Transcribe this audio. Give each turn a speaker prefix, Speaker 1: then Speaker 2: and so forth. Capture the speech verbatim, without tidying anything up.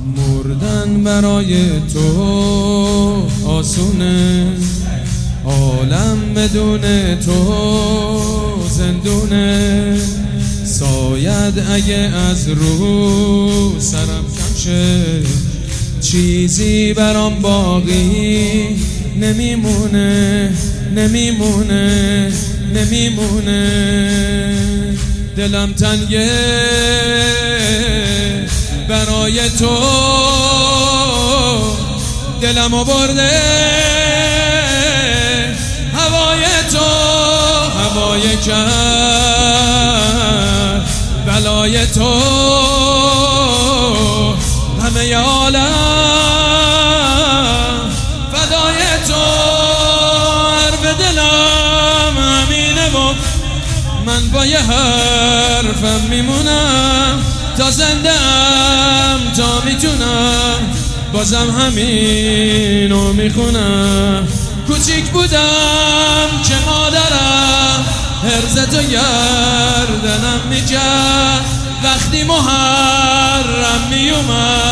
Speaker 1: مردن برای تو آسونه، عالم بدون تو زندونه. ساید اگه از رو سرم کم شه، چیزی برام باقی نمیمونه، نمیمونه، نمیمونه. دلم تنگه برای تو، دلمو برده هوای تو، هوای کرد بلای تو. همه عالم فدای تو، حرف دلم همینه و من با یه حرفم میمونم تا زنده ام، تا میتونم بازم همینو میخونم. کوچیک بودم که مادرم هرزت و گردنم میکرد، وقتی محرم میومد